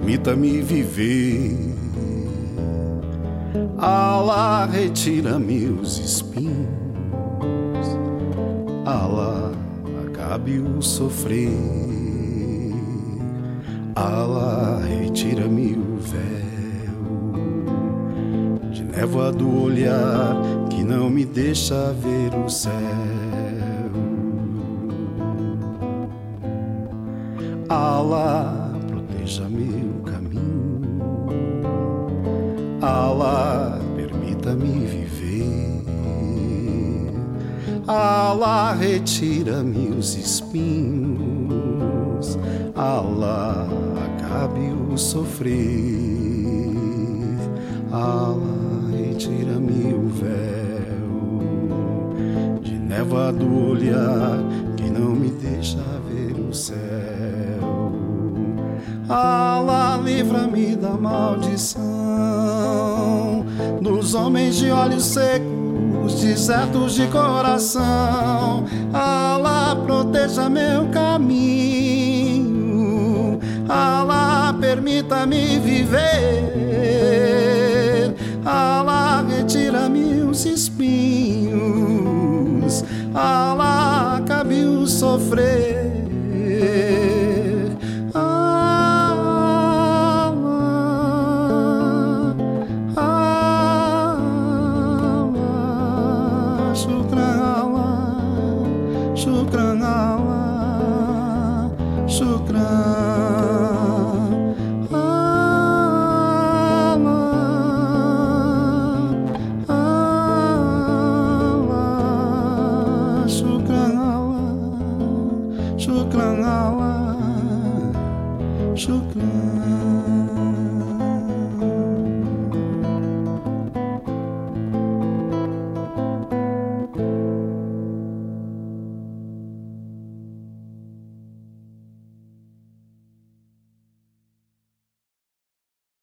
permita-me viver. Allah, retira-me os espinhos. Allah, acabe o sofrer. Allah, retira-me o véu de névoa do olhar que não me deixa ver o céu. Allah, proteja meu caminho. Allah, permita-me viver. Allah, retira-me os espinhos. Allah, acabe o sofrer. Allah, retira-me o véu de névoa do olhar que não me deixa ver o céu. Allah, livra-me da maldição dos homens de olhos secos, desertos de coração. Allah, proteja meu caminho. Allah, permita-me viver. Allah, retira-me os espinhos. Allah, acabe o sofrer. Shukran Allah, shukran Allah, Allah, shukran Allah, shukran Allah, shukran.